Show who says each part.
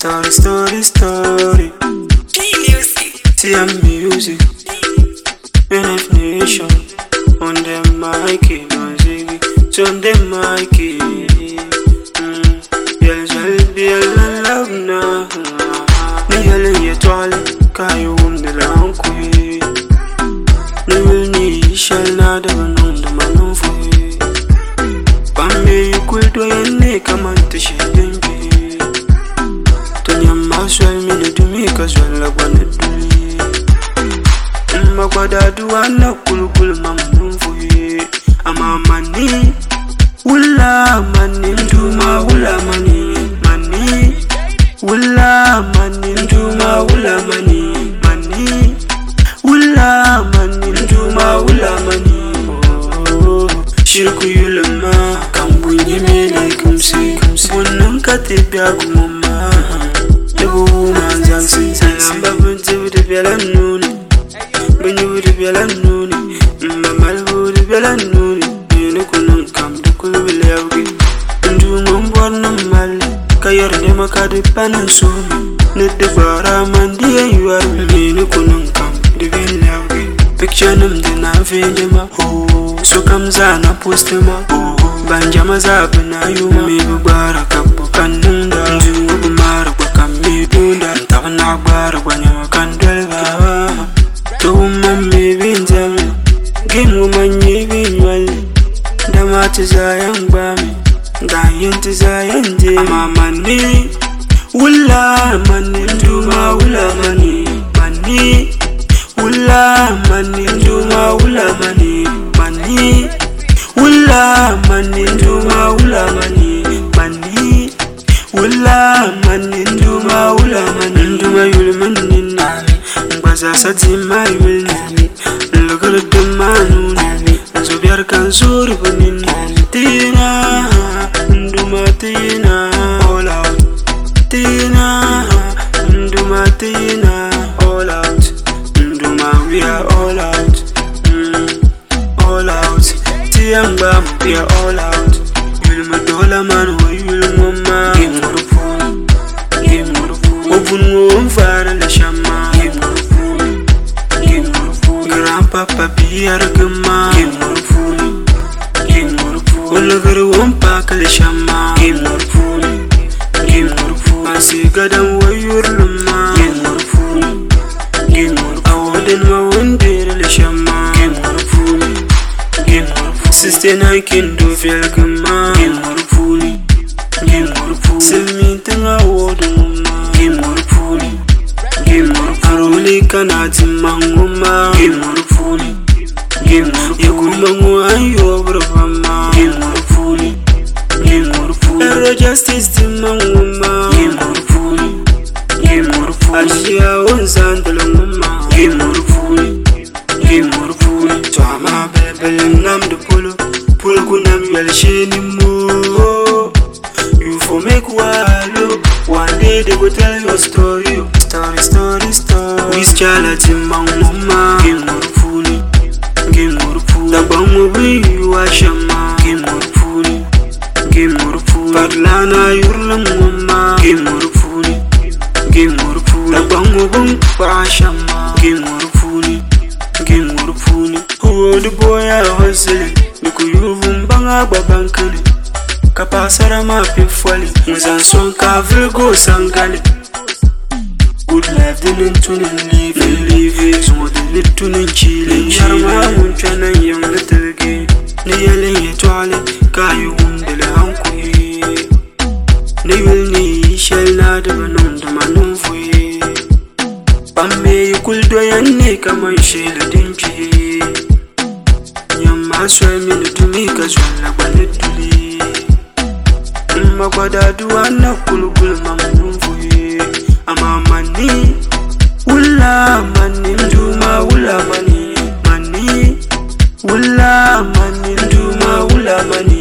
Speaker 1: Story. TM Music. NF Nation. On the mic, on the mic. Love now. Niyale yetwale kayo umde lankwe. Niyuni shall not ever know the manufwe. Pambe yukuldo yene kamante shedenge. Maswal mine tumika swala bwana duli. Makwada duwana kulukul mamnumfuye. Ama mani wula mani nduma wula mani mani wula mani nduma wula mani mani wula mani nduma wula mani. Shirku yulama kambunye mele kumsi wannan katibya kumama. Samba bunti wudu bela nuni, bunyi wudu bela nuni, mamal wudu bela nuni. Yene kunun kam du kulu bilawgi, ndu mbwana mali, kayar de makadi panan sumi. Nede bara mandiya yuaru, yene kunun kam du bilawgi. Picture num de na vendema, so kam za na postema, banjama za bina yuma. Mebu bara kapu kanunda, ndu kumara kwa kamidunda. Ntavana bara kwa nyama kandwelva, tuuma mibinzami, gimu manyibi nywali. Damati za yangbami, dayinti za yandi. Ama mani, wula mani nduma wula mani mani. Wula mani nduma wula mani mani. Wula mani nduma wula mani mani. Wula mani nduma wula mani nduma yul mani nani. Ngbaza sadima yul nani. Lugul dumanu nani. Zubiyar kan zuri buni nani. Tina nduma tina all out. Tina nduma tina all out. Nduma we are all out. All out. Tiamba we are all out. Yul madola man wa yul mama. Obun fara la shama. Grandpapa biyar gama. Olagar wampa kala shama. Asi gadan wayur luma. Awoden ma wondere la shama. Sister na kindu fel gama. Silmi tanga wodun ma. Aruli kanati manguma. Yagumangu ayo brahma. Ero justice di manguma. Ashia unzandala nguma. Twama bebele namdu pulu. Pulu kunam yalsheni mo. You for make walo. One day they will tell your story. This child in manguma. The bangu we washama. Parlana yurlanguma. The bangu bung washama. Who the boy I hustling? The kuyuvum banga babankani. Kapasara mapi fwali. Muzanson ka virgo sangali. Good life didn't tune in live. So the little in Chile. Sharma munchana young little gay. Niyale yetwale kayo umdele hankwe. Niyul ni shall not ever know the manufwe. Pambe yukuldo yane kama yishele dinchi. Nyama swemi nutumika swala kwa netuli. Makwada duwana kulukul mamnumfuye. Ama mani wula mani nduma wula mani mani. Wula mani nduma wula mani